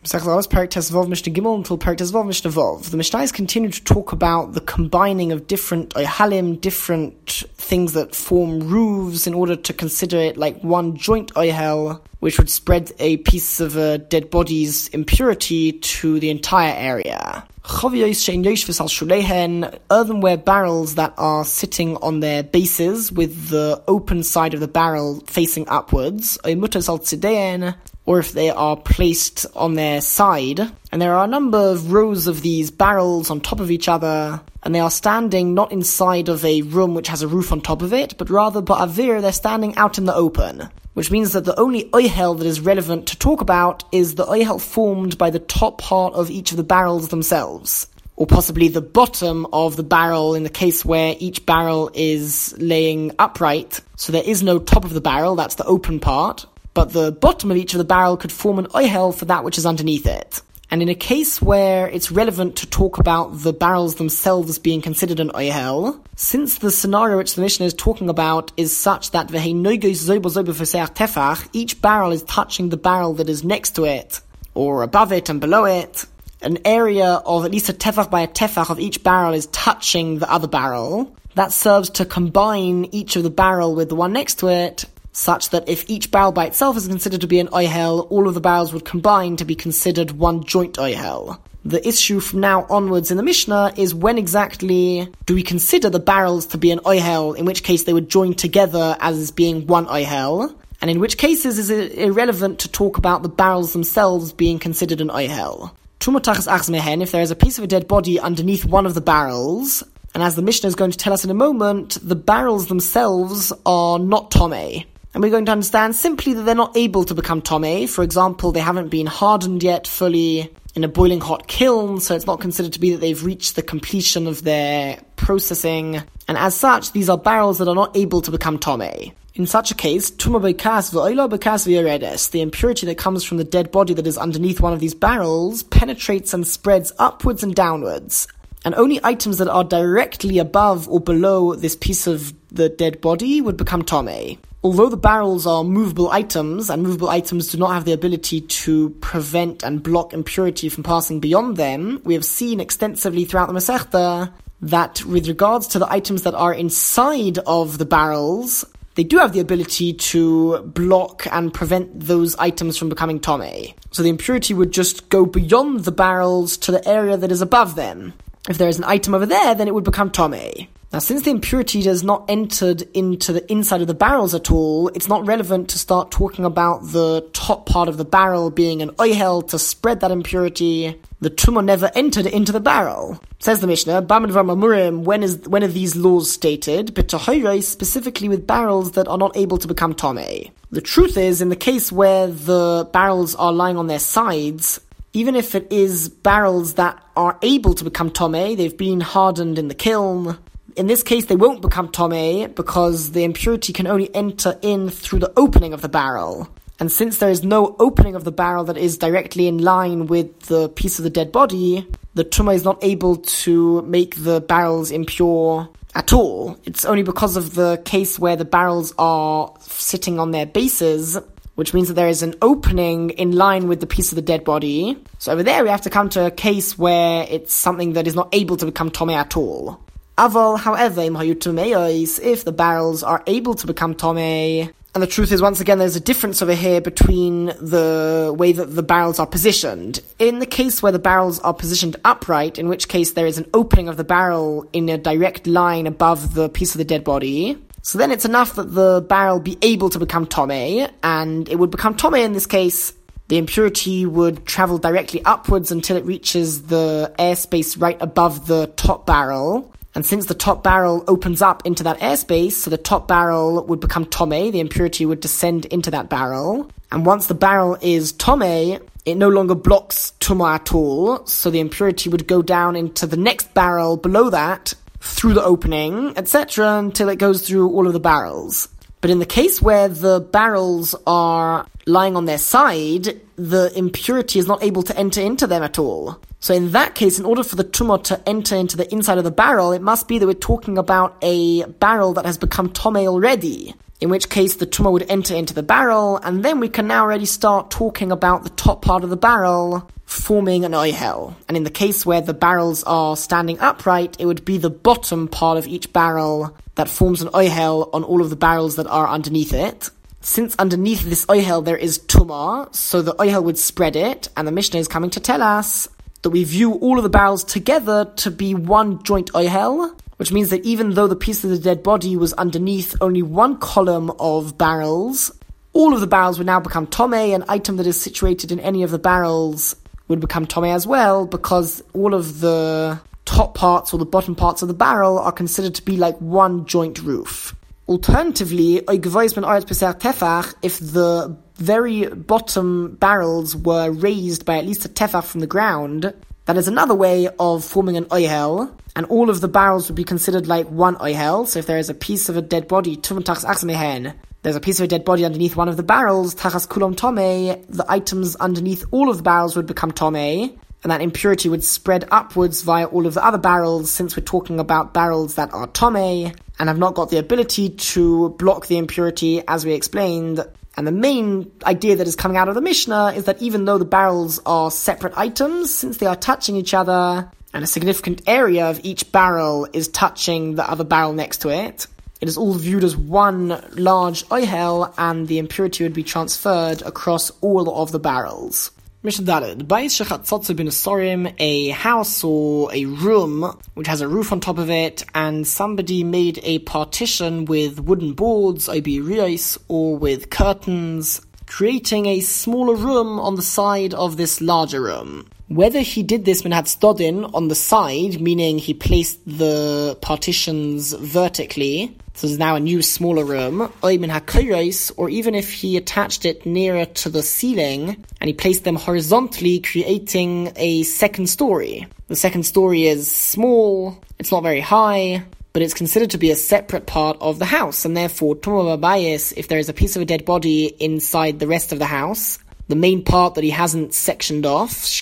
Parak Tesvav Mishnah Gimel until Parak Tesvav Mishnah Vav. The Mishnah continue to talk about the combining of different oihalim, different things that form roofs, in order to consider it like one joint oihel, which would spread a piece of a dead body's impurity to the entire area. Earthenware barrels that are sitting on their bases with the open side of the barrel facing upwards, or if they are placed on their side. And there are a number of rows of these barrels on top of each other, and they are standing not inside of a room which has a roof on top of it, but rather ba'avir, they're standing out in the open. Which means that the only oihel that is relevant to talk about is the oihel formed by the top part of each of the barrels themselves. Or possibly the bottom of the barrel in the case where each barrel is laying upright. So there is no top of the barrel, that's the open part. But the bottom of each of the barrel could form an oihel for that which is underneath it. And in a case where it's relevant to talk about the barrels themselves being considered an oihel, since the scenario which the Mishnah is talking about is such that each barrel is touching the barrel that is next to it, or above it and below it, an area of at least a tefach by a tefach of each barrel is touching the other barrel, that serves to combine each of the barrel with the one next to it, such that if each barrel by itself is considered to be an oihel, all of the barrels would combine to be considered one joint oihel. The issue from now onwards in the Mishnah is when exactly do we consider the barrels to be an oihel, in which case they would join together as being one oihel, and in which cases is it irrelevant to talk about the barrels themselves being considered an oihel. If there is a piece of a dead body underneath one of the barrels, and as the Mishnah is going to tell us in a moment, the barrels themselves are not tomei. And we're going to understand simply that they're not able to become tomei. For example, they haven't been hardened yet fully in a boiling hot kiln, so it's not considered to be that they've reached the completion of their processing. And as such, these are barrels that are not able to become tomei. In such a case, tuma bekas v'oila bekas v'yoredes, the impurity that comes from the dead body that is underneath one of these barrels penetrates and spreads upwards and downwards. And only items that are directly above or below this piece of the dead body would become tomei. Although the barrels are movable items, and movable items do not have the ability to prevent and block impurity from passing beyond them, we have seen extensively throughout the Masechta that with regards to the items that are inside of the barrels, they do have the ability to block and prevent those items from becoming tomei. So the impurity would just go beyond the barrels to the area that is above them. If there is an item over there, then it would become tomei. Now, since the impurity has not entered into the inside of the barrels at all, it's not relevant to start talking about the top part of the barrel being an oihel to spread that impurity. The tumah never entered into the barrel. Says the Mishnah, when are these laws stated? But specifically with barrels that are not able to become tomei. The truth is, in the case where the barrels are lying on their sides, even if it is barrels that are able to become tomei, they've been hardened in the kiln, in this case they won't become tomei because the impurity can only enter in through the opening of the barrel. And since there is no opening of the barrel that is directly in line with the piece of the dead body, the tumah is not able to make the barrels impure at all. It's only because of the case where the barrels are sitting on their bases, which means that there is an opening in line with the piece of the dead body. So over there we have to come to a case where it's something that is not able to become tomei at all. Aval, however, if the barrels are able to become tomei, and the truth is, once again, there's a difference over here between the way that the barrels are positioned. In the case where the barrels are positioned upright, in which case there is an opening of the barrel in a direct line above the piece of the dead body, so then it's enough that the barrel be able to become tomei, and it would become tomei in this case. The impurity would travel directly upwards until it reaches the airspace right above the top barrel. And since the top barrel opens up into that airspace, so the top barrel would become tomei, the impurity would descend into that barrel. And once the barrel is tomei, it no longer blocks tumah at all, so the impurity would go down into the next barrel below that, through the opening, etc., until it goes through all of the barrels. But in the case where the barrels are lying on their side, the impurity is not able to enter into them at all. So in that case, in order for the tumah to enter into the inside of the barrel, it must be that we're talking about a barrel that has become tomei already. in which case the tumah would enter into the barrel, and then we can now already start talking about the top part of the barrel forming an oihel. And in the case where the barrels are standing upright, it would be the bottom part of each barrel that forms an oihel on all of the barrels that are underneath it. Since underneath this oihel there is tumah, so the oihel would spread it, and the Mishnah is coming to tell us that we view all of the barrels together to be one joint oihel, which means that even though the piece of the dead body was underneath only one column of barrels, all of the barrels would now become tomei. An item that is situated in any of the barrels would become tomei as well, because all of the top parts or the bottom parts of the barrel are considered to be like one joint roof. Alternatively, if the very bottom barrels were raised by at least a tefach from the ground, that is another way of forming an oihel, and all of the barrels would be considered like one oihel. So if there is a piece of a dead body, there's a piece of a dead body underneath one of the barrels, tachas kulom tomei, the items underneath all of the barrels would become tomei, and that impurity would spread upwards via all of the other barrels, since we're talking about barrels that are tomei, and have not got the ability to block the impurity, as we explained. And the main idea that is coming out of the Mishnah is that even though the barrels are separate items, since they are touching each other, and a significant area of each barrel is touching the other barrel next to it, it is all viewed as one large oihel, and the impurity would be transferred across all of the barrels. Mishnah Daled, Bais shechatzotze bin asorim, a house or a room which has a roof on top of it, and somebody made a partition with wooden boards, or with curtains, creating a smaller room on the side of this larger room. Whether he did this minhat stodin on the side, meaning he placed the partitions vertically, so there's now a new smaller room, or even if he attached it nearer to the ceiling and he placed them horizontally, creating a second story. The second story is small, it's not very high, but it's considered to be a separate part of the house, and therefore, tumah b'bayis, if there is a piece of a dead body inside the rest of the house, the main part that he hasn't sectioned off,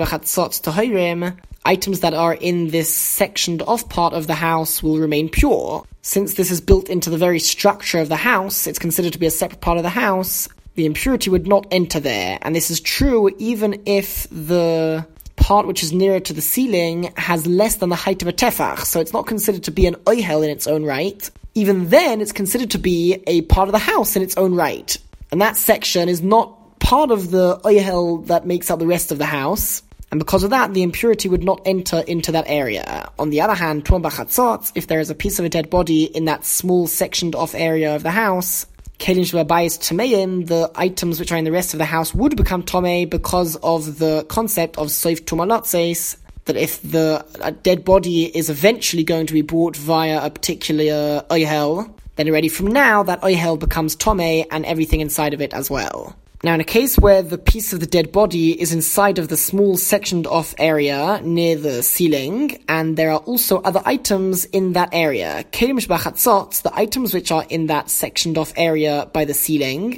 items that are in this sectioned off part of the house will remain pure. Since this is built into the very structure of the house, it's considered to be a separate part of the house, the impurity would not enter there. And this is true even if the part which is nearer to the ceiling has less than the height of a tefach, so it's not considered to be an oihel in its own right. Even then, it's considered to be a part of the house in its own right. And that section is not part of the oihel that makes up the rest of the house, and because of that, the impurity would not enter into that area. On the other hand, tumah b'chatzot, if there is a piece of a dead body in that small sectioned off area of the house, kelim shebabayis tameim, the items which are in the rest of the house would become tomei because of the concept of soif tumah lotzes, that if the dead body is eventually going to be brought via a particular oihel, then already from now, that oihel becomes tomei and everything inside of it as well. Now, in a case where the piece of the dead body is inside of the small sectioned off area near the ceiling, and there are also other items in that area, the items which are in that sectioned off area by the ceiling,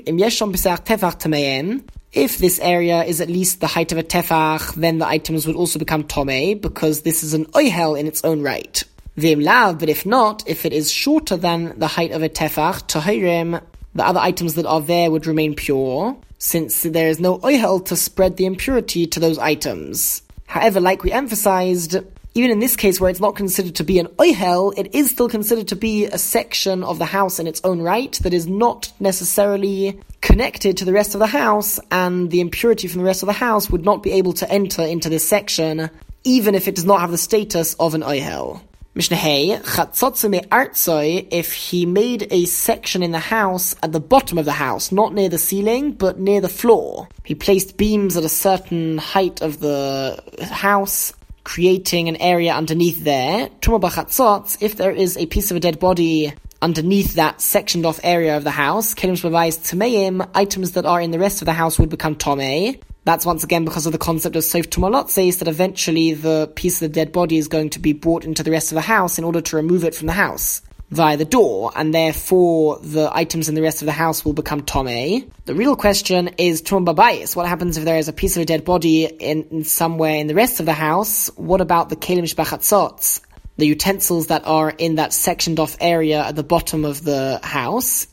if this area is at least the height of a tefach, then the items would also become tomei, because this is an oihel in its own right. But if not, if it is shorter than the height of a tefach, tahirim, the other items that are there would remain pure, since there is no oihel to spread the impurity to those items. However, like we emphasized, even in this case where it's not considered to be an oihel, it is still considered to be a section of the house in its own right that is not necessarily connected to the rest of the house, and the impurity from the rest of the house would not be able to enter into this section, even if it does not have the status of an oihel. Mishnah Hey, if he made a section in the house at the bottom of the house, not near the ceiling, but near the floor. He placed beams at a certain height of the house, creating an area underneath there. Tumah b'chatzot, if there is a piece of a dead body underneath that sectioned off area of the house, kelim shebabayis tameim, items that are in the rest of the house would become tomei. That's once again because of the concept of soif tumah lotzes, that eventually the piece of the dead body is going to be brought into the rest of the house in order to remove it from the house via the door, and therefore the items in the rest of the house will become tomei. The real question is tumah b'bayis. What happens if there is a piece of a dead body in somewhere in the rest of the house? What about the kelim shebachatzot? the utensils that are in that sectioned off area at the bottom of the house.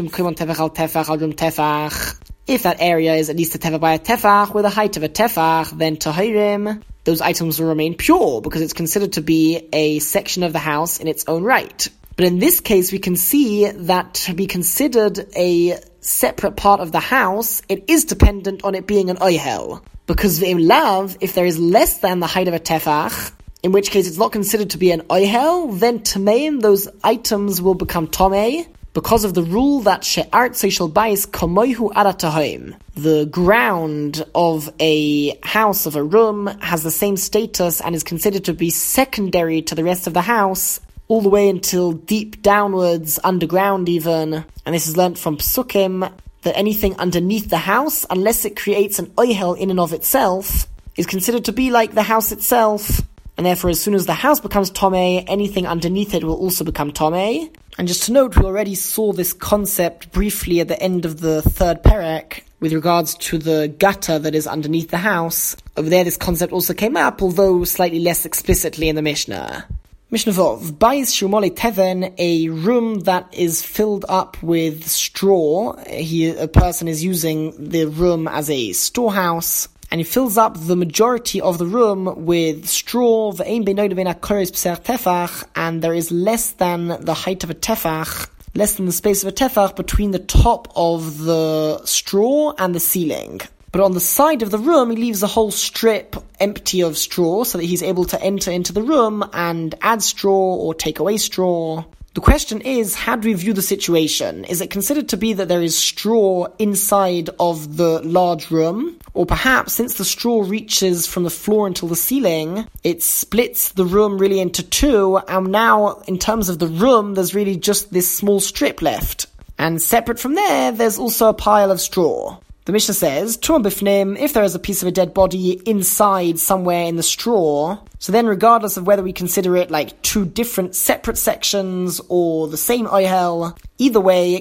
If that area is at least a tefach by a tefach, with a height of a tefach, then tahirim, those items will remain pure, because it's considered to be a section of the house in its own right. But in this case, we can see that to be considered a separate part of the house, it is dependent on it being an oihel. Because v'im lav, if there is less than the height of a tefach, in which case it's not considered to be an oihel, then tameim, those items will become tomei, because of the rule that she'artzei shel bayis kamoihu ara tahoim. The ground of a house, of a room, has the same status and is considered to be secondary to the rest of the house, all the way until deep downwards, underground even. And this is learnt from Psukim, that anything underneath the house, unless it creates an oihel in and of itself, is considered to be like the house itself. And therefore, as soon as the house becomes tomei, anything underneath it will also become tomei. And just to note, we already saw this concept briefly at the end of the third perek, with regards to the gutter that is underneath the house. Over there, this concept also came up, although slightly less explicitly in the Mishnah. Mishnah Vov, Bayis Shumole Teven, a room that is filled up with straw. A person is using the room as a storehouse, and he fills up the majority of the room with straw, and there is less than the height of a tefach, less than the space of a tefach between the top of the straw and the ceiling. But on the side of the room, he leaves a whole strip empty of straw so that he's able to enter into the room and add straw or take away straw. The question is, how do we view the situation? Is it considered to be that there is straw inside of the large room? Or perhaps, since the straw reaches from the floor until the ceiling, it splits the room really into two, and now, in terms of the room, there's really just this small strip left. And separate from there, there's also a pile of straw. The Mishnah says, Tuam bifnim, if there is a piece of a dead body inside somewhere in the straw, so then regardless of whether we consider it like two different separate sections or the same oihel, either way,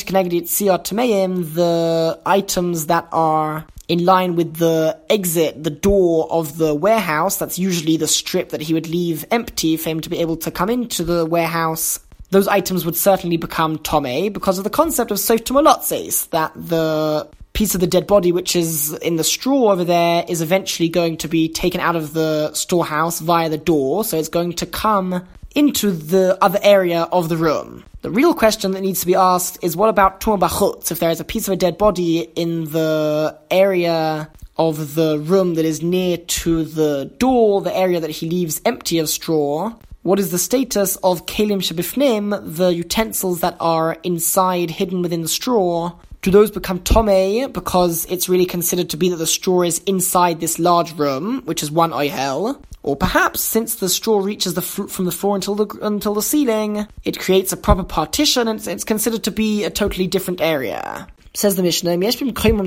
the items that are in line with the exit, the door of the warehouse, that's usually the strip that he would leave empty for him to be able to come into the warehouse, those items would certainly become tomei because of the concept of sof tumolotzes, that the piece of the dead body which is in the straw over there is eventually going to be taken out of the storehouse via the door, so it's going to come into the other area of the room. The real question that needs to be asked is, what about Tumah Bachutz? If there is a piece of a dead body in the area of the room that is near to the door, the area that he leaves empty of straw, what is the status of Kelim Shebifnim, the utensils that are inside, hidden within the straw? Do those become tomei because it's really considered to be that the straw is inside this large room, which is one oihel? Or perhaps, since the straw reaches from the floor until the ceiling, it creates a proper partition and it's considered to be a totally different area. Says the Mishnah, if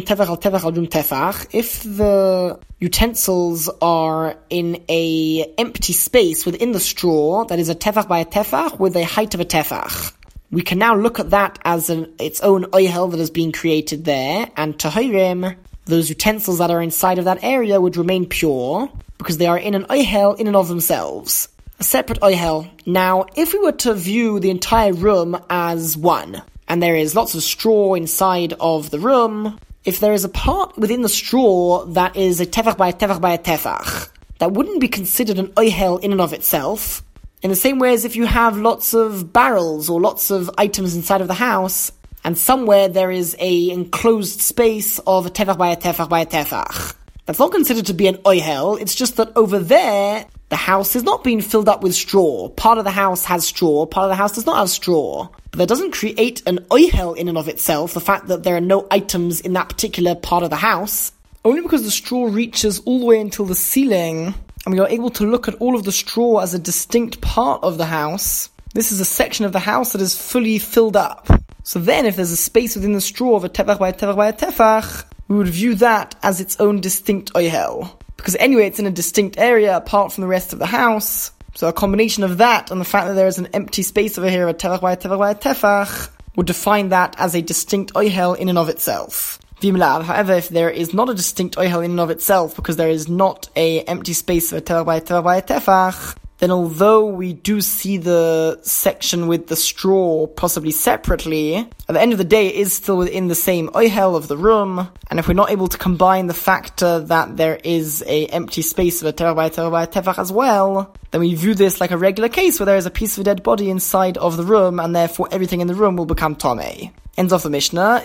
the utensils are in a empty space within the straw, that is a tefach by a tefach with a height of a tefach, we can now look at that as its own oihel that is being created there, and tahirim, those utensils that are inside of that area would remain pure, because they are in an oihel in and of themselves. A separate oihel. Now, if we were to view the entire room as one, and there is lots of straw inside of the room, if there is a part within the straw that is a tefach by a tefach by a tefach, that wouldn't be considered an oihel in and of itself. In the same way as if you have lots of barrels or lots of items inside of the house, and somewhere there is a enclosed space of a tefach by a tefach by a tefach. That's not considered to be an oihel, it's just that over there, the house is not being filled up with straw. Part of the house has straw, part of the house does not have straw. But that doesn't create an oihel in and of itself, the fact that there are no items in that particular part of the house. Only because the straw reaches all the way until the ceiling, and we are able to look at all of the straw as a distinct part of the house. This is a section of the house that is fully filled up. So then, if there's a space within the straw of a tefach by a tefach by a tefach, we would view that as its own distinct oihel. Because anyway, it's in a distinct area apart from the rest of the house. So a combination of that and the fact that there is an empty space over here, a tefach by a tefach by a tefach, would define that as a distinct oihel in and of itself. However, if there is not a distinct oihel in and of itself, because there is not a empty space of a tefach by a tefach by a tefach, then although we do see the section with the straw possibly separately, at the end of the day it is still within the same oihel of the room, and if we're not able to combine the factor that there is a empty space of a tefach by a tefach by a tefach as well, then we view this like a regular case where there is a piece of a dead body inside of the room, and therefore everything in the room will become tomei. Ends of the Mishnah.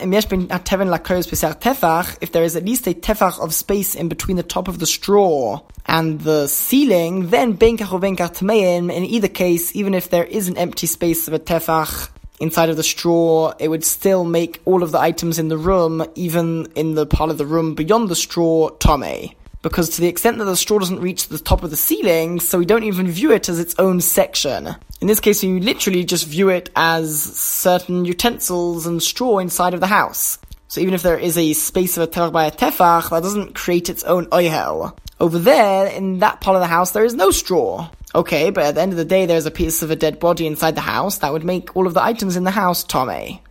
If there is at least a tefach of space in between the top of the straw and the ceiling, then benkach or benkach tameim. In either case, even if there is an empty space of a tefach inside of the straw, it would still make all of the items in the room, even in the part of the room beyond the straw, tomei. Because to the extent that the straw doesn't reach the top of the ceiling, so we don't even view it as its own section. In this case, you literally just view it as certain utensils and straw inside of the house. So even if there is a space of a tefach by a tefach, that doesn't create its own oihel. Over there, in that part of the house, there is no straw. Okay, but at the end of the day, there's a piece of a dead body inside the house. That would make all of the items in the house tomei.